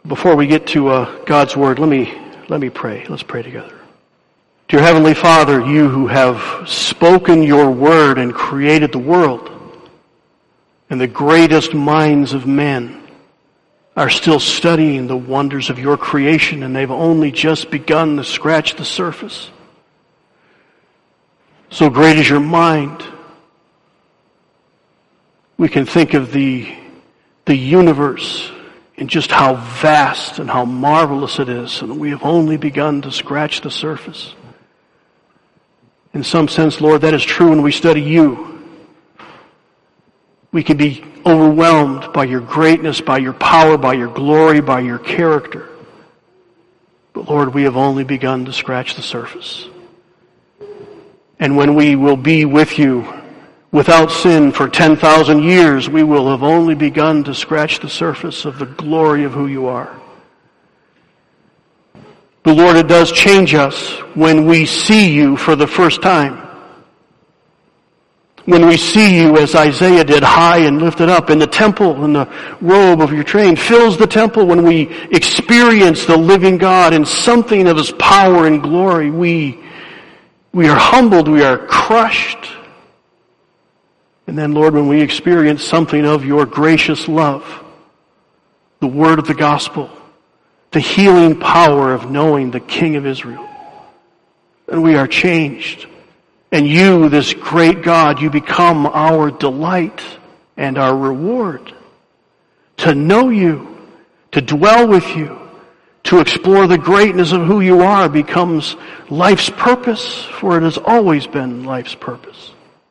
Before we get to God's Word, let me pray. Let's pray together. Dear Heavenly Father, you who have spoken your word and created the world, and the greatest minds of men are still studying the wonders of your creation, and they've only just begun to scratch the surface. So great is your mind. We can think of the universe and just how vast and how marvelous it is, and we have only begun to scratch the surface. In some sense, Lord, that is true when we study you. We can be overwhelmed by your greatness, by your power, by your glory, by your character. But Lord, we have only begun to scratch the surface. And when we will be with you without sin for 10,000 years, we will have only begun to scratch the surface of the glory of who you are. But Lord, it does change us when we see you for the first time. When we see you, as Isaiah did, high and lifted up in the temple, and the robe of your train fills the temple. When we experience the living God in something of his power and glory, we are humbled, we are crushed. And then, Lord, when we experience something of your gracious love, the word of the gospel, the healing power of knowing the King of Israel, and we are changed. And you, this great God, you become our delight and our reward. To know you, to dwell with you, to explore the greatness of who you are becomes life's purpose, for it has always been life's purpose.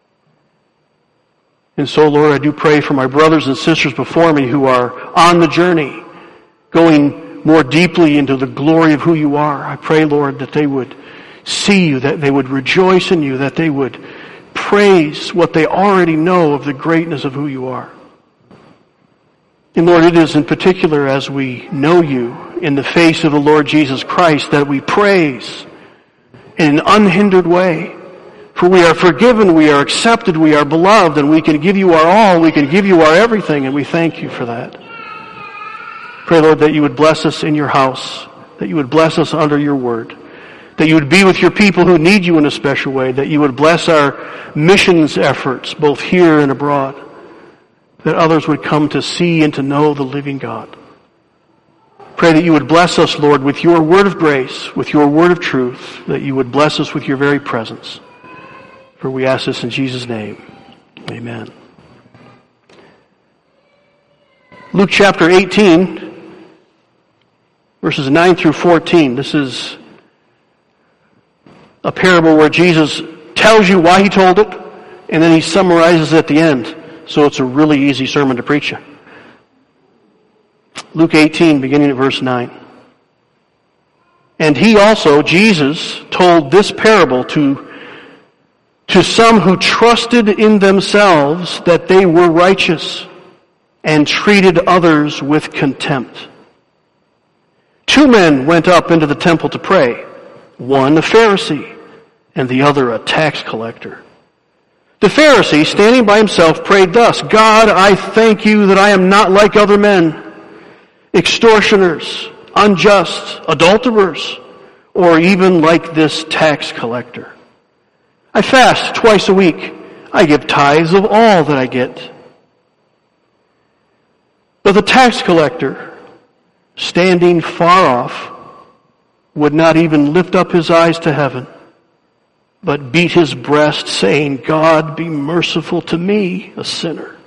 And so, Lord, I do pray for my brothers and sisters before me who are on the journey, going more deeply into the glory of who you are. I pray, Lord, that they would see you, that they would rejoice in you, that they would praise what they already know of the greatness of who you are. And Lord, it is in particular as we know you in the face of the Lord Jesus Christ that we praise in an unhindered way. For we are forgiven, we are accepted, we are beloved, and we can give you our all, we can give you our everything, and we thank you for that. Pray, Lord, that you would bless us in your house, that you would bless us under your word, that you would be with your people who need you in a special way, that you would bless our missions efforts, both here and abroad, that others would come to see and to know the living God. Pray that you would bless us, Lord, with your word of grace, with your word of truth, that you would bless us with your very presence. For we ask this in Jesus' name. Amen. Luke chapter 18, verses 9 through 14. This is a parable where Jesus tells you why he told it, and then he summarizes at the end. So it's a really easy sermon to preach you. Luke 18, beginning at verse 9. And he also, Jesus, told this parable to some who trusted in themselves that they were righteous and treated others with contempt. 2 men went up into the temple to pray, one a Pharisee and the other a tax collector. The Pharisee, standing by himself, prayed thus, God, I thank you that I am not like other men, extortioners, unjust, adulterers, or even like this tax collector. I fast twice a week. I give tithes of all that I get. But the tax collector, standing far off, would not even lift up his eyes to heaven, but beat his breast, saying, God, be merciful to me, a sinner.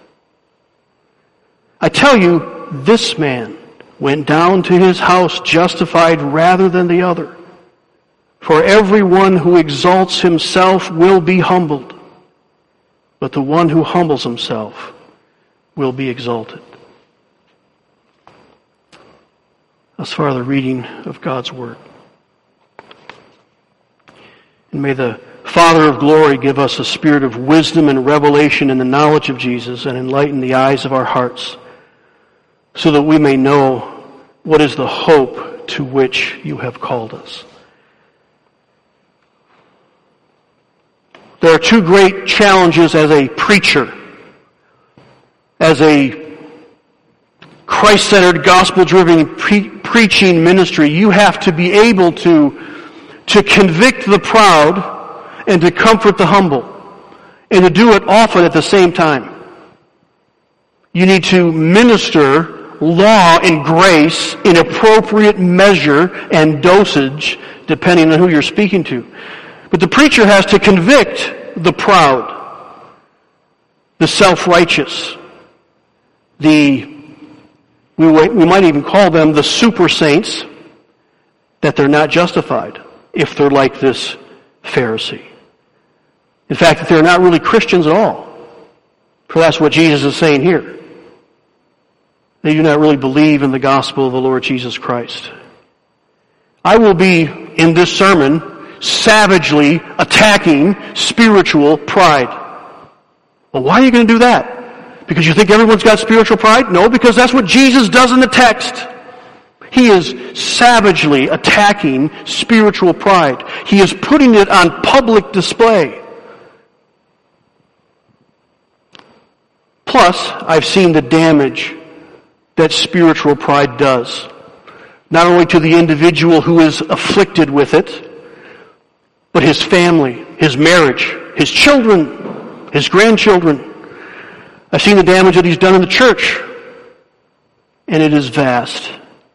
I tell you, this man went down to his house justified rather than the other. For everyone who exalts himself will be humbled, but the one who humbles himself will be exalted. Thus far, the reading of God's Word. And may the Father of glory give us a spirit of wisdom and revelation in the knowledge of Jesus, and enlighten the eyes of our hearts, so that we may know what is the hope to which you have called us. There are 2 great challenges as a preacher, as a Christ-centered, gospel-driven preaching ministry, you have to be able to convict the proud and to comfort the humble, and to do it often at the same time. You need to minister law and grace in appropriate measure and dosage, depending on who you're speaking to. But the preacher has to convict the proud, the self-righteous, we might even call them the super saints, that they're not justified if they're like this Pharisee. In fact, that they're not really Christians at all. For that's what Jesus is saying here. They do not really believe in the gospel of the Lord Jesus Christ. I will be, in this sermon, savagely attacking spiritual pride. Well, why are you going to do that? Because you think everyone's got spiritual pride? No, because that's what Jesus does in the text. He is savagely attacking spiritual pride. He is putting it on public display. Plus, I've seen the damage that spiritual pride does. Not only to the individual who is afflicted with it, but his family, his marriage, his children, his grandchildren. I've seen the damage that he's done in the church, and it is vast.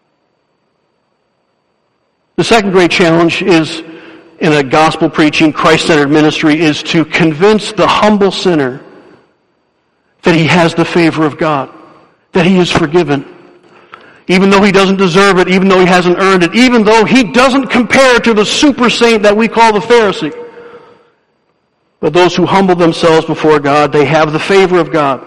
The second great challenge is, in a gospel preaching, Christ-centered ministry, is to convince the humble sinner that he has the favor of God, that he is forgiven, even though he doesn't deserve it, even though he hasn't earned it, even though he doesn't compare to the super saint that we call the Pharisee. But those who humble themselves before God, they have the favor of God.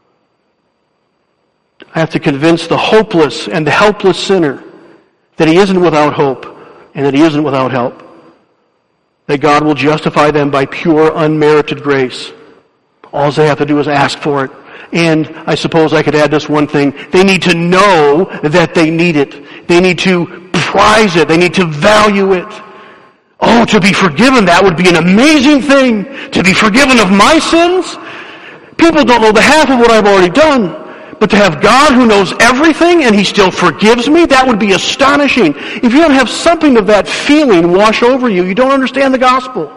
I have to convince the hopeless and the helpless sinner that he isn't without hope and that he isn't without help, that God will justify them by pure, unmerited grace. All they have to do is ask for it. And I suppose I could add this one thing. They need to know that they need it. They need to prize it. They need to value it. Oh, to be forgiven, that would be an amazing thing. To be forgiven of my sins? People don't know the half of what I've already done. But to have God who knows everything and he still forgives me, that would be astonishing. If you don't have something of that feeling wash over you, you don't understand the gospel.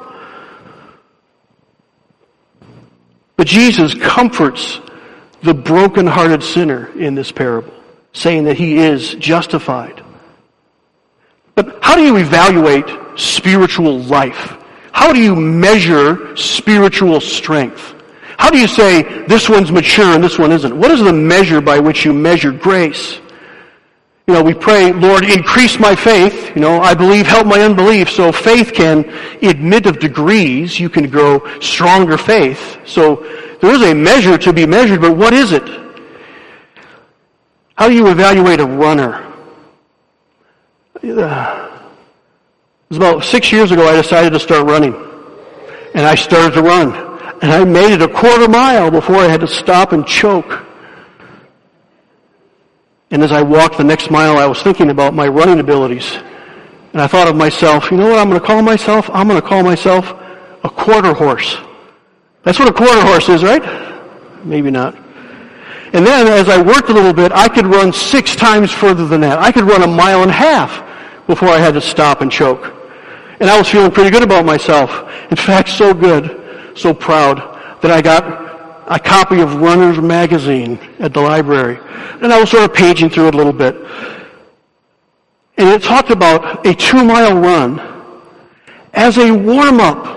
But Jesus comforts the broken-hearted sinner in this parable, saying that he is justified. But how do you evaluate spiritual life? How do you measure spiritual strength? How do you say this one's mature and this one isn't? What is the measure by which you measure grace? We pray, Lord, increase my faith. I believe, help my unbelief. So faith can admit of degrees. You can grow stronger faith. So there is a measure to be measured, but what is it? How do you evaluate a runner? It was about 6 years ago I decided to start running. And I started to run. And I made it a quarter mile before I had to stop and choke. And as I walked the next mile, I was thinking about my running abilities. And I thought of myself, you know what I'm going to call myself? I'm going to call myself a quarter horse. That's what a quarter horse is, right? Maybe not. And then as I worked a little bit, I could run 6 times further than that. I could run 1.5 miles before I had to stop and choke. And I was feeling pretty good about myself. In fact, so good, so proud, that I got a copy of Runner's Magazine at the library. And I was sort of paging through it a little bit. And it talked about a 2-mile run as a warm-up.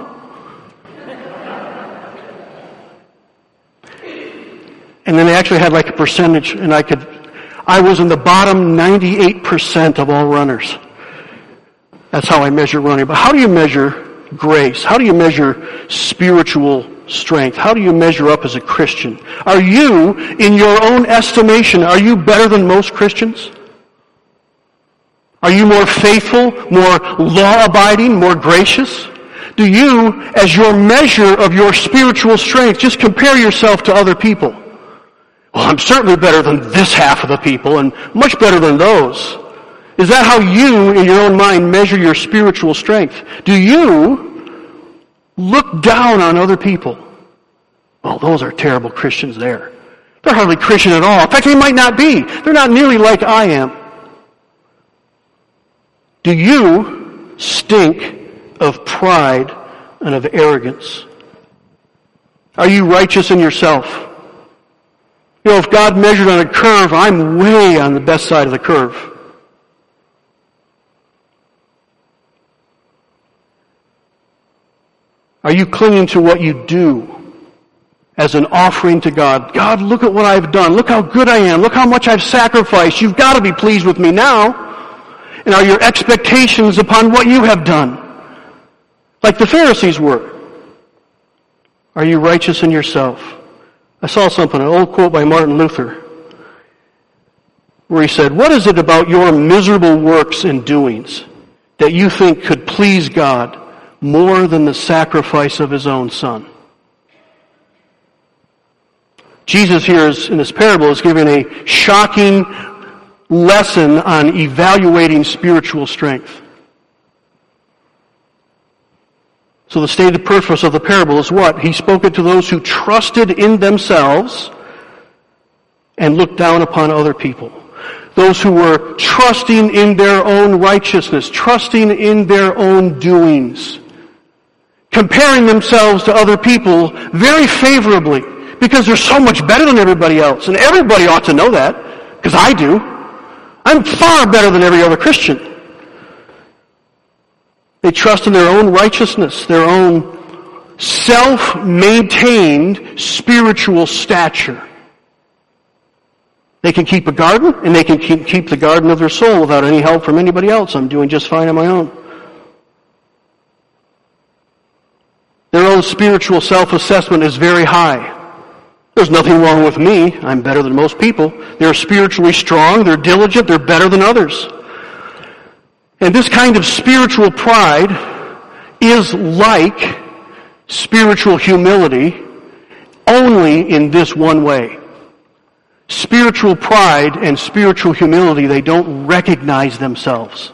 And then they actually had like a percentage, and I was in the bottom 98% of all runners. That's how I measure running. But how do you measure grace? How do you measure spiritual strength? How do you measure up as a Christian? Are you, in your own estimation, are you better than most Christians? Are you more faithful, more law-abiding, more gracious? Do you, as your measure of your spiritual strength, just compare yourself to other people? Well, I'm certainly better than this half of the people and much better than those. Is that how you, in your own mind, measure your spiritual strength? Do you look down on other people? Well, those are terrible Christians there. They're hardly Christian at all. In fact, they might not be. They're not nearly like I am. Do you stink of pride and of arrogance? Are you righteous in yourself? You know, if God measured on a curve, I'm way on the best side of the curve. Are you clinging to what you do as an offering to God? God, look at what I've done. Look how good I am. Look how much I've sacrificed. You've got to be pleased with me now. And are your expectations upon what you have done? Like the Pharisees were. Are you righteous in yourself? I saw something, an old quote by Martin Luther, where he said, what is it about your miserable works and doings that you think could please God more than the sacrifice of his own Son? Jesus here in this parable is giving a shocking lesson on evaluating spiritual strength. So the stated purpose of the parable is what? He spoke it to those who trusted in themselves and looked down upon other people. Those who were trusting in their own righteousness, trusting in their own doings, comparing themselves to other people very favorably because they're so much better than everybody else. And everybody ought to know that, because I do. I'm far better than every other Christian. They trust in their own righteousness, their own self-maintained spiritual stature. They can keep a garden, and they can keep the garden of their soul without any help from anybody else. I'm doing just fine on my own. Their own spiritual self-assessment is very high. There's nothing wrong with me. I'm better than most people. They're spiritually strong. They're diligent. They're better than others. And this kind of spiritual pride is like spiritual humility only in this one way. Spiritual pride and spiritual humility, they don't recognize themselves.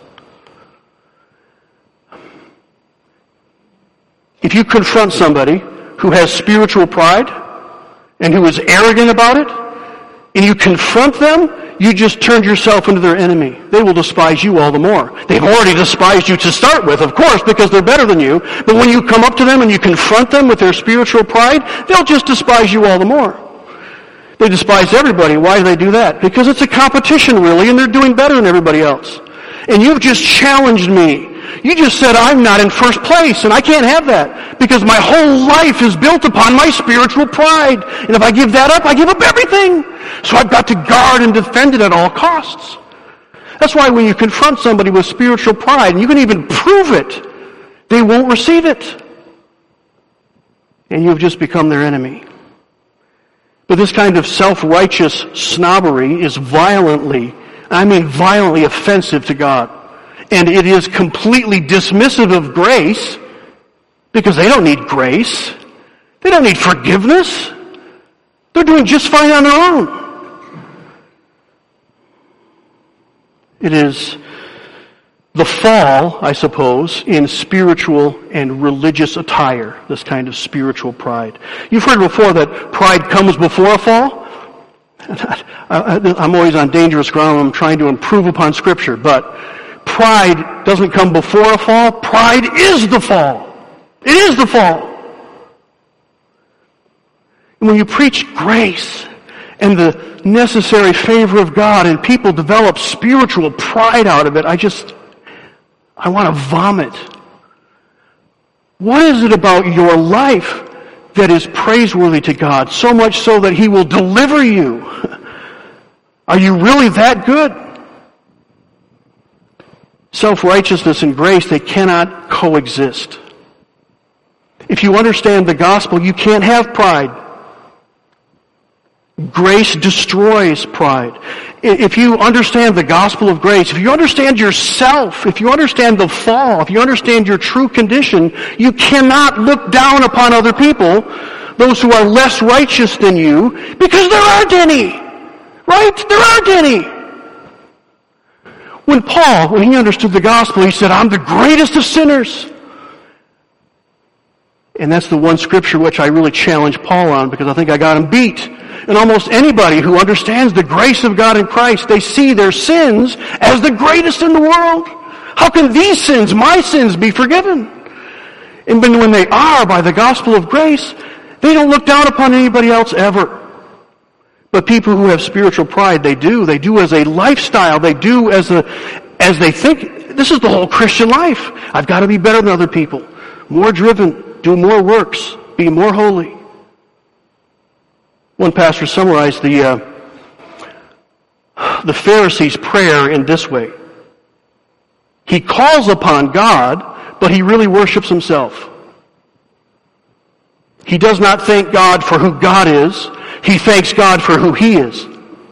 If you confront somebody who has spiritual pride and who is arrogant about it, and you confront them, you just turned yourself into their enemy. They will despise you all the more. They've already despised you to start with, of course, because they're better than you. But when you come up to them and you confront them with their spiritual pride, they'll just despise you all the more. They despise everybody. Why do they do that? Because it's a competition, really, and they're doing better than everybody else. And you've just challenged me. You just said I'm not in first place, and I can't have that, because my whole life is built upon my spiritual pride. And if I give that up, I give up everything. So I've got to guard and defend it at all costs. That's why when you confront somebody with spiritual pride, and you can even prove it, they won't receive it. And you've just become their enemy. But this kind of self-righteous snobbery is violently offensive to God. And it is completely dismissive of grace, because they don't need grace. They don't need forgiveness. They're doing just fine on their own. It is the fall, I suppose, in spiritual and religious attire, this kind of spiritual pride. You've heard before that pride comes before a fall. I'm always on dangerous ground. I'm trying to improve upon Scripture, but pride doesn't come before a fall. Pride is the fall. It is the fall. And when you preach grace and the necessary favor of God and people develop spiritual pride out of it, I want to vomit. What is it about your life that is praiseworthy to God, so much so that He will deliver you? Are you really that good? Self-righteousness and grace, they cannot coexist. If you understand the gospel, you can't have pride. Grace destroys pride. If you understand the gospel of grace, if you understand yourself, if you understand the fall, if you understand your true condition, you cannot look down upon other people, those who are less righteous than you, because there aren't any. Right? There aren't any. When Paul, when he understood the gospel, he said, I'm the greatest of sinners. And that's the one scripture which I really challenge Paul on, because I think I got him beat. And almost anybody who understands the grace of God in Christ, they see their sins as the greatest in the world. How can these sins, my sins, be forgiven? And when they are, by the gospel of grace, they don't look down upon anybody else ever. But people who have spiritual pride, they do. They do as a lifestyle. They do as they think, this is the whole Christian life. I've got to be better than other people. More driven, do more works, be more holy. One pastor summarized the Pharisee's prayer in this way. He calls upon God, but he really worships himself. He does not thank God for who God is. He thanks God for who he is.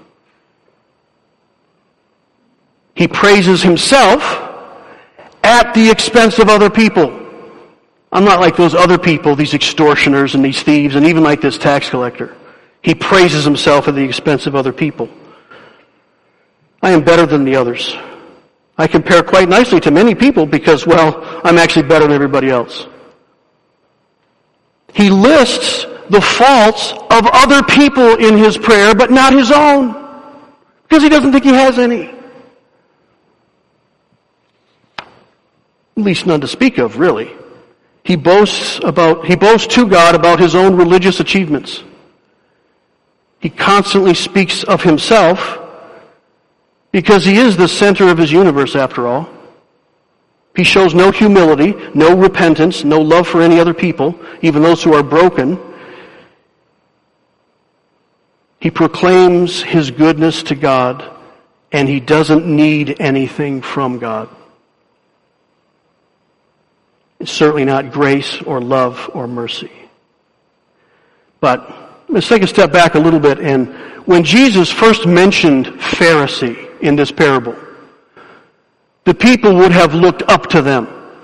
He praises himself at the expense of other people. I'm not like those other people, these extortioners and these thieves, and even like this tax collector. He praises himself at the expense of other people. I am better than the others. I compare quite nicely to many people because, well, I'm actually better than everybody else. He lists the faults of other people in his prayer, but not his own, because he doesn't think he has any. At least none to speak of, really. He boasts to God about his own religious achievements. He constantly speaks of himself because he is the center of his universe, after all. He shows no humility, no repentance, no love for any other people, even those who are broken. He proclaims his goodness to God, and he doesn't need anything from God. It's certainly not grace or love or mercy. But let's take a step back a little bit. And when Jesus first mentioned Pharisee in this parable, the people would have looked up to them.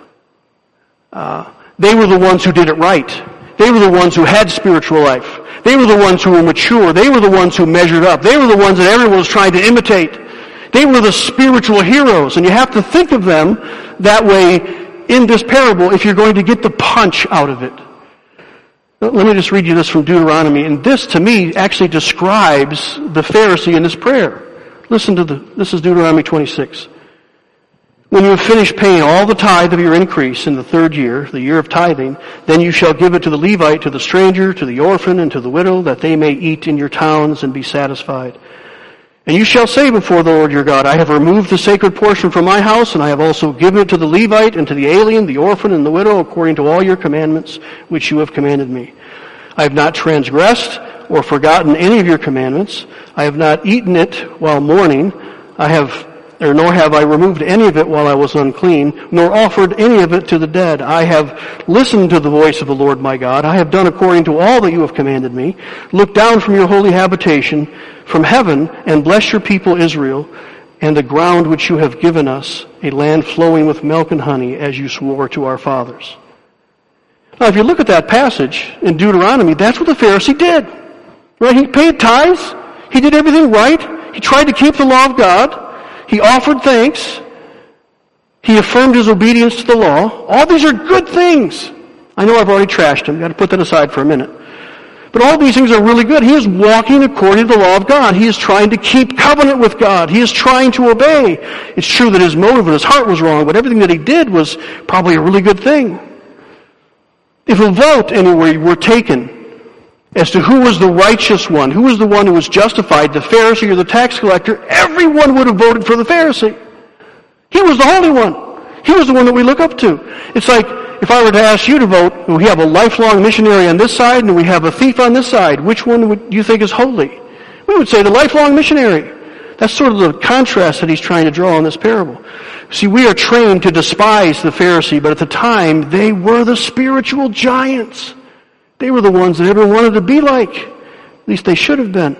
They were the ones who did it right. They were the ones who had spiritual life. They were the ones who were mature. They were the ones who measured up. They were the ones that everyone was trying to imitate. They were the spiritual heroes. And you have to think of them that way in this parable if you're going to get the punch out of it. Let me just read you this from Deuteronomy. And this, to me, actually describes the Pharisee in this prayer. Listen to this is Deuteronomy 26. When you have finished paying all the tithe of your increase in the third year, the year of tithing, then you shall give it to the Levite, to the stranger, to the orphan, and to the widow, that they may eat in your towns and be satisfied. And you shall say before the Lord your God, I have removed the sacred portion from my house, and I have also given it to the Levite, and to the alien, the orphan, and the widow, according to all your commandments, which you have commanded me. I have not transgressed or forgotten any of your commandments. I have not eaten it while mourning. Nor have I removed any of it while I was unclean, nor offered any of it to the dead. I have listened to the voice of the Lord my God. I have done according to all that you have commanded me. Look down from your holy habitation from heaven and bless your people Israel and the ground which you have given us, a land flowing with milk and honey, as you swore to our fathers. Now, if you look at that passage in Deuteronomy, that's what the Pharisee did. Right? He paid tithes. He did everything right. He tried to keep the law of God. He offered thanks. He affirmed his obedience to the law. All these are good things. I know I've already trashed him. Got to put that aside for a minute. But all these things are really good. He is walking according to the law of God. He is trying to keep covenant with God. He is trying to obey. It's true that his motive and his heart was wrong, but everything that he did was probably a really good thing. If a vote anywhere were taken as to who was the righteous one, who was the one who was justified, the Pharisee or the tax collector, everyone would have voted for the Pharisee. He was the holy one. He was the one that we look up to. It's like if I were to ask you to vote, we have a lifelong missionary on this side and we have a thief on this side. Which one would you think is holy? We would say the lifelong missionary. That's sort of the contrast that he's trying to draw in this parable. See, we are trained to despise the Pharisee, but at the time, they were the spiritual giants. They were the ones that everyone wanted to be like. At least they should have been.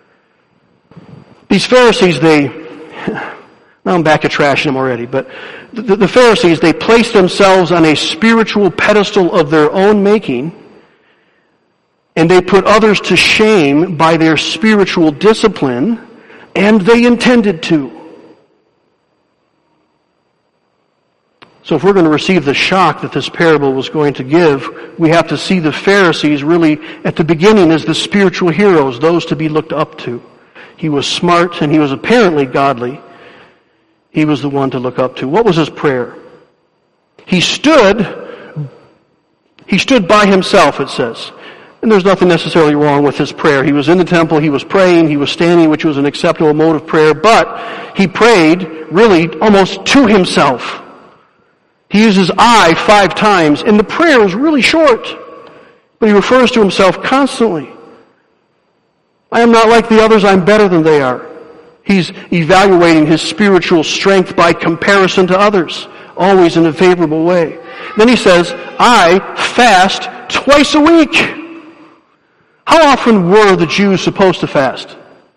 These Pharisees, now I'm back to trashing them already, but the Pharisees, they placed themselves on a spiritual pedestal of their own making, and they put others to shame by their spiritual discipline, and they intended to. So if we're going to receive the shock that this parable was going to give, we have to see the Pharisees really at the beginning as the spiritual heroes, those to be looked up to. He was smart and he was apparently godly. He was the one to look up to. What was his prayer? He stood by himself, it says. And there's nothing necessarily wrong with his prayer. He was in the temple, he was praying, he was standing, which was an acceptable mode of prayer, but he prayed really almost to himself. He uses I 5 times, and the prayer is really short, but he refers to himself constantly. I am not like the others, I'm better than they are. He's evaluating his spiritual strength by comparison to others, always in a favorable way. Then he says, I fast twice a week. How often were the Jews supposed to fast?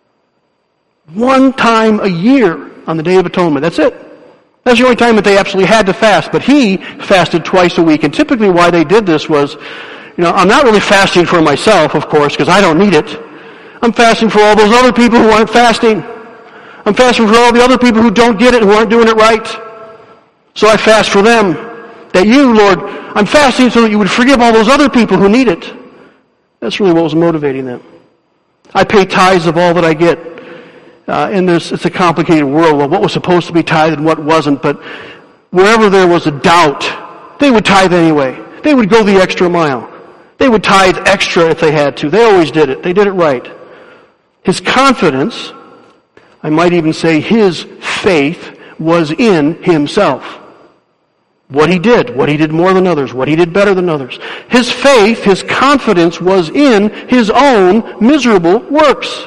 1 time a year on the Day of Atonement. That's it. That's the only time that they absolutely had to fast. But he fasted twice a week. And typically why they did this was, I'm not really fasting for myself, of course, because I don't need it. I'm fasting for all those other people who aren't fasting. I'm fasting for all the other people who don't get it, who aren't doing it right. So I fast for them. That you, Lord, I'm fasting so that you would forgive all those other people who need it. That's really what was motivating them. I pay tithes of all that I get. And it's a complicated world of what was supposed to be tithed and what wasn't. But wherever there was a doubt, they would tithe anyway. They would go the extra mile. They would tithe extra if they had to. They always did it. They did it right. His confidence, I might even say his faith, was in himself. What he did more than others, what he did better than others. His faith, his confidence was in his own miserable works.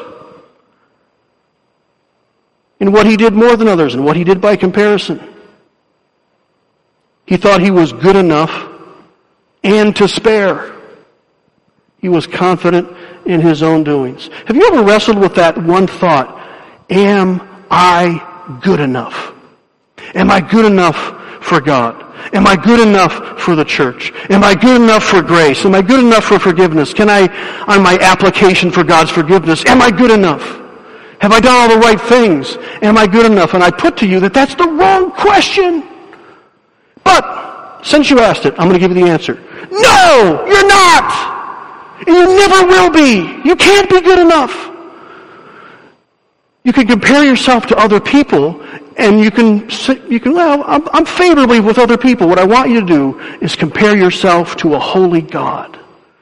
In what he did more than others, and what he did by comparison. He thought he was good enough and to spare. He was confident in his own doings. Have you ever wrestled with that one thought? Am I good enough? Am I good enough for God? Am I good enough for the church? Am I good enough for grace? Am I good enough for forgiveness? Can I, on my application for God's forgiveness, am I good enough? Have I done all the right things? Am I good enough? And I put to you that that's the wrong question. But, since you asked it, I'm going to give you the answer. No, you're not! And you never will be. You can't be good enough. You can compare yourself to other people, and you can I'm favorably with other people. What I want you to do is compare yourself to a holy God.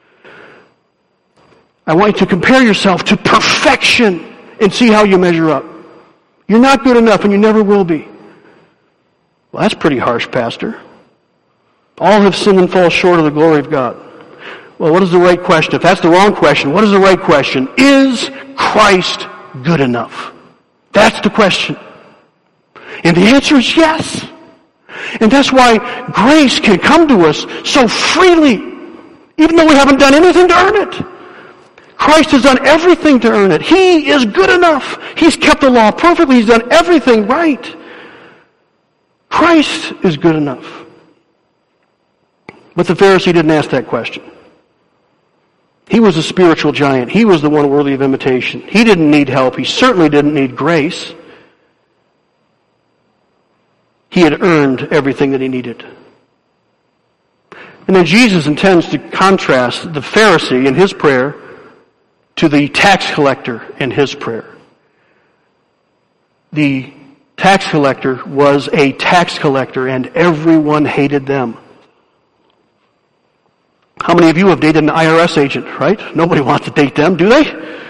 I want you to compare yourself to perfection and see how you measure up. You're not good enough, and you never will be. Well, that's pretty harsh, Pastor. All have sinned and fall short of the glory of God. Well, what is the right question? If that's the wrong question, what is the right question? Is Christ good enough? That's the question. And the answer is yes. And that's why grace can come to us so freely, even though we haven't done anything to earn it. Christ has done everything to earn it. He is good enough. He's kept the law perfectly. He's done everything right. Christ is good enough. But the Pharisee didn't ask that question. He was a spiritual giant. He was the one worthy of imitation. He didn't need help. He certainly didn't need grace. He had earned everything that he needed. And then Jesus intends to contrast the Pharisee in his prayer to the tax collector in his prayer. The tax collector was a tax collector, and everyone hated them. How many of you have dated an IRS agent, right? Nobody wants to date them, do they?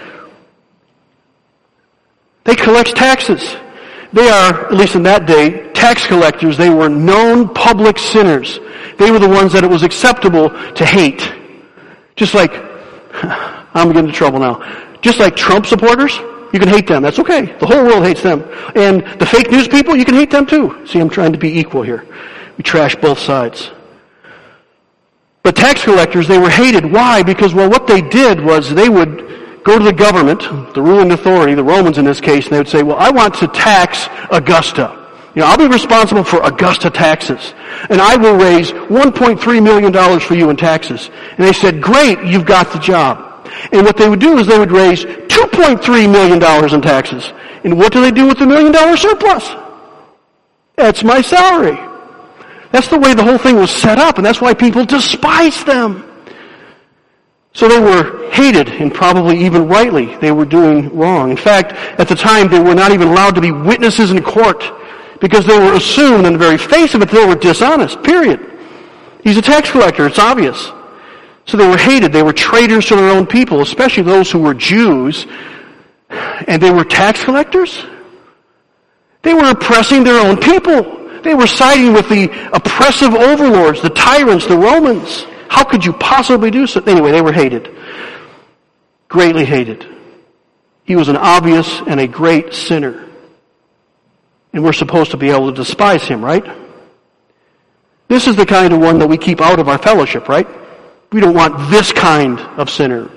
They collect taxes. They are, at least in that day, tax collectors. They were known public sinners. They were the ones that it was acceptable to hate. Just like, I'm getting into trouble now. Just like Trump supporters, you can hate them. That's okay. The whole world hates them. And the fake news people, you can hate them too. See, I'm trying to be equal here. We trash both sides. But tax collectors, they were hated. Why? Because, well, what they did was they would go to the government, the ruling authority, the Romans in this case, and they would say, well, I want to tax Augusta. I'll be responsible for Augusta taxes. And I will raise $1.3 million for you in taxes. And they said, great, you've got the job. And what they would do is they would raise $2.3 million in taxes. And what do they do with the $1 million surplus? That's my salary. That's the way the whole thing was set up, and that's why people despised them. So they were hated, and probably even rightly. They were doing wrong. In fact, at the time, they were not even allowed to be witnesses in court because they were assumed in the very face of it they were dishonest, period. He's a tax collector, it's obvious. So they were hated. They were traitors to their own people, especially those who were Jews. And they were tax collectors? They were oppressing their own people. They were siding with the oppressive overlords, the tyrants, the Romans. How could you possibly do so? Anyway, they were hated. Greatly hated. He was an obvious and a great sinner. And we're supposed to be able to despise him, right? This is the kind of one that we keep out of our fellowship, right? We don't want this kind of sinner.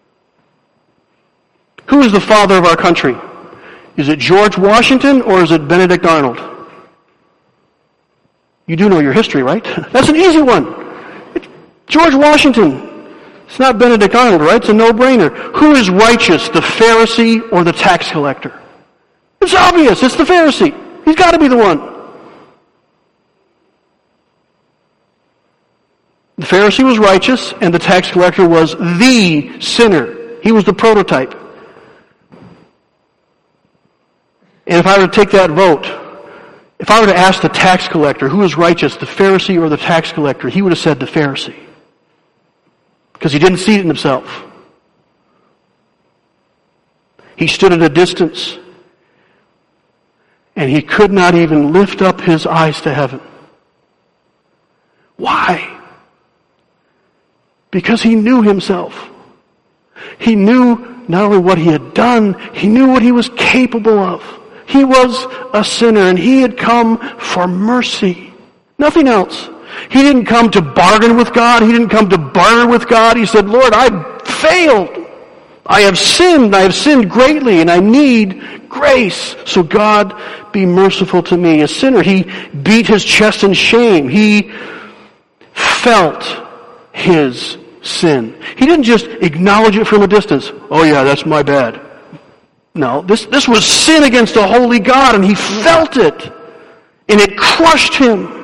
Who is the father of our country? Is it George Washington or is it Benedict Arnold? You do know your history, right? That's an easy one. It's George Washington. It's not Benedict Arnold, right? It's a no-brainer. Who is righteous, the Pharisee or the tax collector? It's obvious. It's the Pharisee. He's got to be the one. The Pharisee was righteous and the tax collector was the sinner. He was the prototype. And if I were to take that vote, if I were to ask the tax collector who is righteous, the Pharisee or the tax collector, he would have said the Pharisee. Because he didn't see it in himself. He stood at a distance. And he could not even lift up his eyes to heaven. Why? Because he knew himself. He knew not only what he had done, he knew what he was capable of. He was a sinner and he had come for mercy. Nothing else. He didn't come to bargain with God. He didn't come to barter with God. He said, Lord, I failed. I have sinned greatly, and I need grace. So God, be merciful to me, a sinner. He beat his chest in shame. He felt his sin. He didn't just acknowledge it from a distance. Oh yeah, that's my bad. No, this was sin against a holy God, and he felt it, and it crushed him.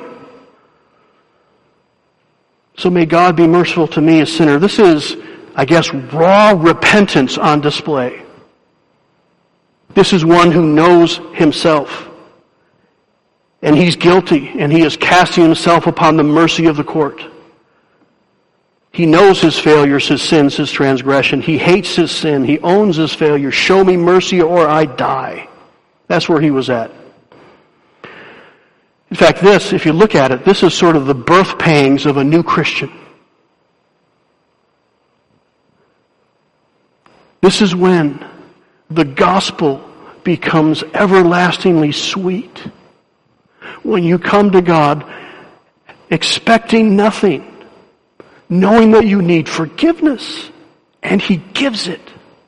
So may God be merciful to me, a sinner. This is, I guess, raw repentance on display. This is one who knows himself. And he's guilty, and he is casting himself upon the mercy of the court. He knows his failures, his sins, his transgression. He hates his sin. He owns his failure. Show me mercy or I die. That's where he was at. In fact, this, if you look at it, this is sort of the birth pangs of a new Christian. This is when the gospel becomes everlastingly sweet. When you come to God expecting nothing, knowing that you need forgiveness, and he gives it.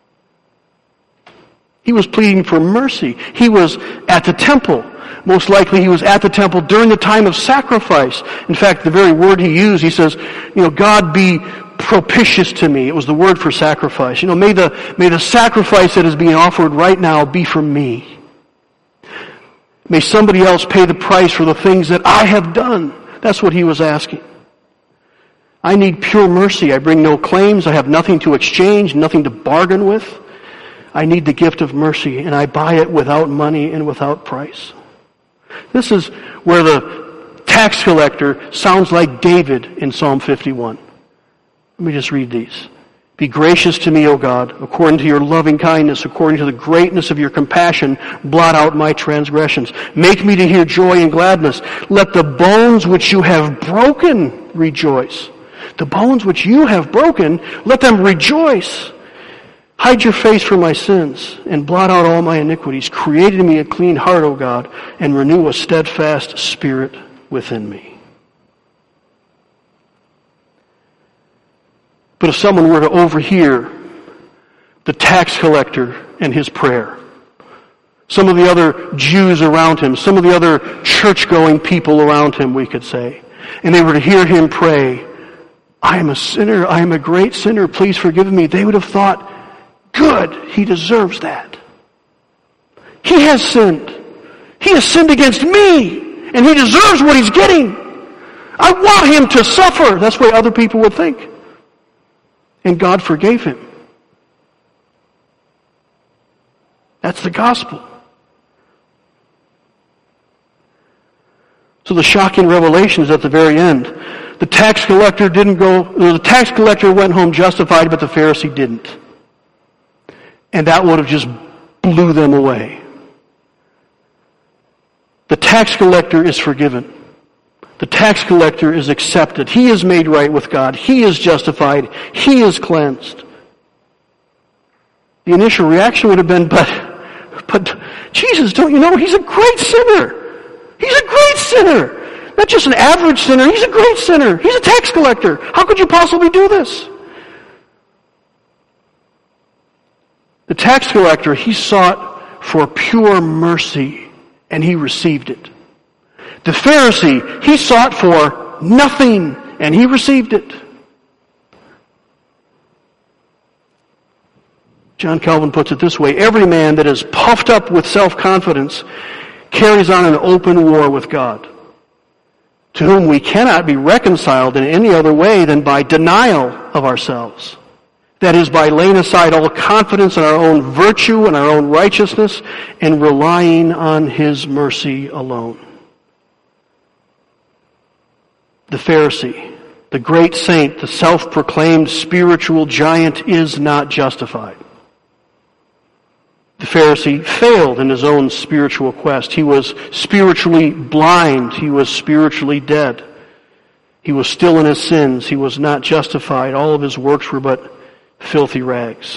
He was pleading for mercy. He was at the temple. Most likely he was at the temple during the time of sacrifice. In fact, the very word he used, he says, God be propitious to me. It was the word for sacrifice. May the sacrifice that is being offered right now be for me. May somebody else pay the price for the things that I have done. That's what he was asking. I need pure mercy. I bring no claims. I have nothing to exchange, nothing to bargain with. I need the gift of mercy, and I buy it without money and without price. This is where the tax collector sounds like David in Psalm 51. Let me just read these. Be gracious to me, O God, according to your loving kindness, according to the greatness of your compassion, blot out my transgressions. Make me to hear joy and gladness. Let the bones which you have broken rejoice. The bones which you have broken, let them rejoice. Hide your face from my sins and blot out all my iniquities. Create in me a clean heart, O God, and renew a steadfast spirit within me. But if someone were to overhear the tax collector and his prayer, some of the other Jews around him, some of the other church-going people around him, we could say, and they were to hear him pray, I am a sinner, I am a great sinner, please forgive me, they would have thought, good, he deserves that. He has sinned. He has sinned against me, and he deserves what he's getting. I want him to suffer. That's what other people would think. And God forgave him. That's the gospel. So the shocking revelation is at the very end. The tax collector went home justified, but the Pharisee didn't. And that would have just blew them away. The tax collector is forgiven. The tax collector is accepted. He is made right with God. He is justified. He is cleansed. The initial reaction would have been, but Jesus, don't you know, he's a great sinner. He's a great sinner. Not just an average sinner. He's a great sinner. He's a tax collector. How could you possibly do this? The tax collector, he sought for pure mercy, and he received it. The Pharisee, he sought for nothing, and he received it. John Calvin puts it this way: every man that is puffed up with self-confidence carries on an open war with God, to whom we cannot be reconciled in any other way than by denial of ourselves. That is, by laying aside all confidence in our own virtue and our own righteousness and relying on his mercy alone. The Pharisee, the great saint, the self-proclaimed spiritual giant, is not justified. The Pharisee failed in his own spiritual quest. He was spiritually blind. He was spiritually dead. He was still in his sins. He was not justified. All of his works were but filthy rags.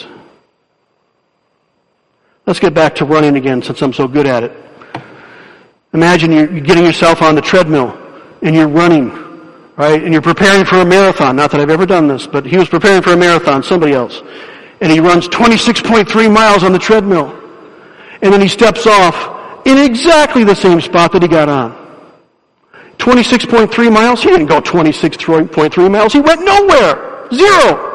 Let's get back to running again, since I'm so good at it. Imagine you're getting yourself on the treadmill and you're running, right? And you're preparing for a marathon. Not that I've ever done this, but he was preparing for a marathon, somebody else. And he runs 26.3 miles on the treadmill. And then he steps off in exactly the same spot that he got on. 26.3 miles? He didn't go 26.3 miles. He went nowhere. Zero.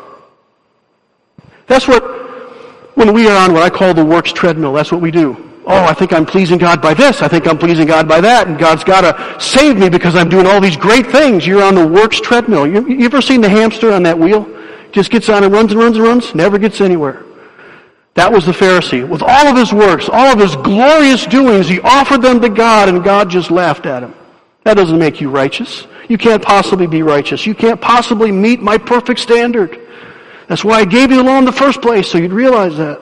That's what, when we are on what I call the works treadmill, that's what we do. Oh, I think I'm pleasing God by this. I think I'm pleasing God by that. And God's got to save me because I'm doing all these great things. You're on the works treadmill. You ever seen the hamster on that wheel? Just gets on and runs and runs and runs, never gets anywhere. That was the Pharisee. With all of his works, all of his glorious doings, he offered them to God, and God just laughed at him. That doesn't make you righteous. You can't possibly be righteous. You can't possibly meet my perfect standard. That's why I gave you the law in the first place, so you'd realize that.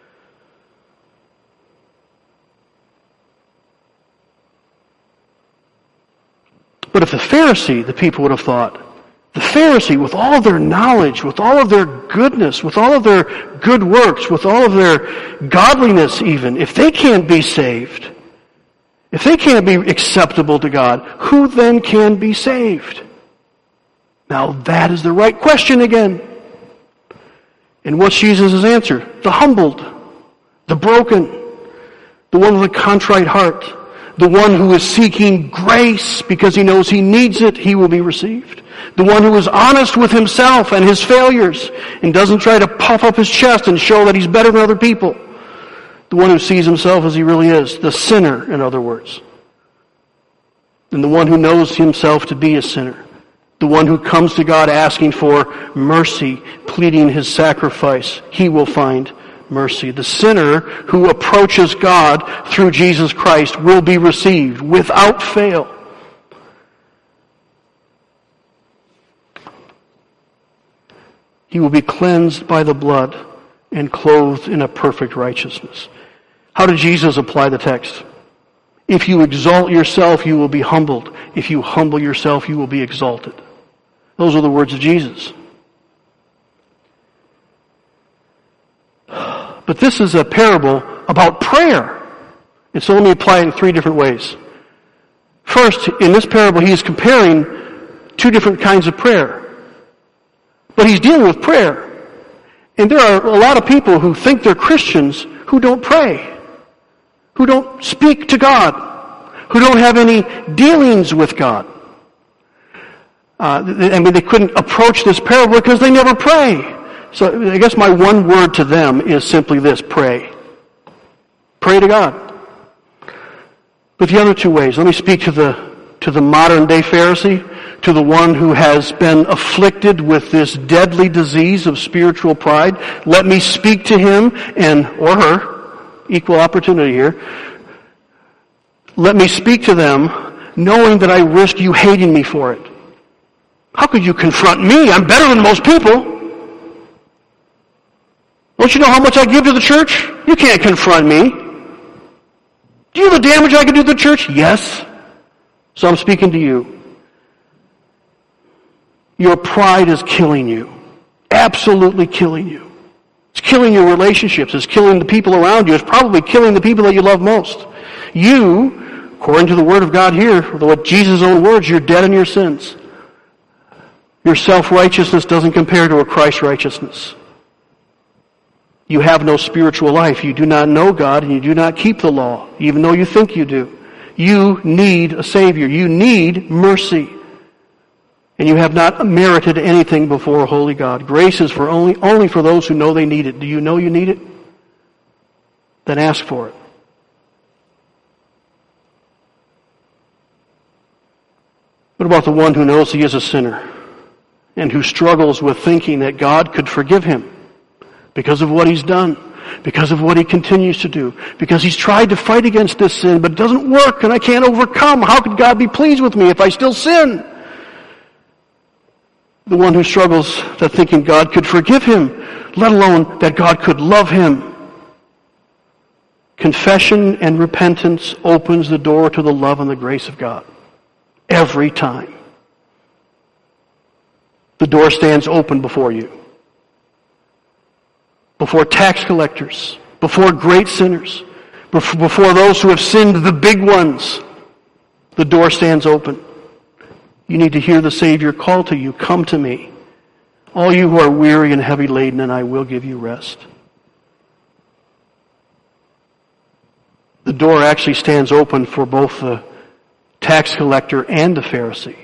But if the Pharisee, the people would have thought, the Pharisee, with all of their knowledge, with all of their goodness, with all of their good works, with all of their godliness even, if they can't be saved, if they can't be acceptable to God, who then can be saved? Now that is the right question again. And what's Jesus' answer? The humbled, the broken, the one with a contrite heart, the one who is seeking grace because he knows he needs it, he will be received. The one who is honest with himself and his failures and doesn't try to puff up his chest and show that he's better than other people. The one who sees himself as he really is. The sinner, in other words. And the one who knows himself to be a sinner. The one who comes to God asking for mercy, pleading his sacrifice. He will find mercy. The sinner who approaches God through Jesus Christ will be received without fail. He will be cleansed by the blood and clothed in a perfect righteousness. How did Jesus apply the text? If you exalt yourself, you will be humbled. If you humble yourself, you will be exalted. Those are the words of Jesus. But this is a parable about prayer. And so let me apply it in three different ways. First, in this parable, he is comparing two different kinds of prayer. But he's dealing with prayer. And there are a lot of people who think they're Christians who don't pray, who don't speak to God, who don't have any dealings with God. They couldn't approach this parable because they never pray. So I guess my one word to them is simply this: pray. Pray to God. But the other two ways, let me speak to the to the modern day Pharisee, to the one who has been afflicted with this deadly disease of spiritual pride. Let me speak to him or her, equal opportunity here. Let me speak to them knowing that I risk you hating me for it. How could you confront me? I'm better than most people. Don't you know how much I give to the church? You can't confront me. Do you know the damage I could do to the church? Yes. So I'm speaking to you. Your pride is killing you. Absolutely killing you. It's killing your relationships. It's killing the people around you. It's probably killing the people that you love most. You, according to the Word of God here, what Jesus' own words, you're dead in your sins. Your self-righteousness doesn't compare to a Christ righteousness. You have no spiritual life. You do not know God and you do not keep the law, even though you think you do. You need a Savior. You need mercy. And you have not merited anything before a holy God. Grace is for only for those who know they need it. Do you know you need it? Then ask for it. What about the one who knows he is a sinner and who struggles with thinking that God could forgive him because of what he's done, because of what he continues to do, because he's tried to fight against this sin, but it doesn't work and I can't overcome. How could God be pleased with me if I still sin? The one who struggles that thinking God could forgive him, let alone that God could love him. Confession and repentance opens the door to the love and the grace of God. Every time. The door stands open before you. Before tax collectors, before great sinners, before those who have sinned, the big ones, the door stands open. You need to hear the Savior call to you, come to me, all you who are weary and heavy laden, and I will give you rest. The door actually stands open for both the tax collector and the Pharisee.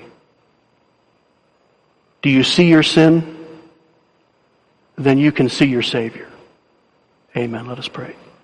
Do you see your sin? Then you can see your Savior. Amen. Let us pray.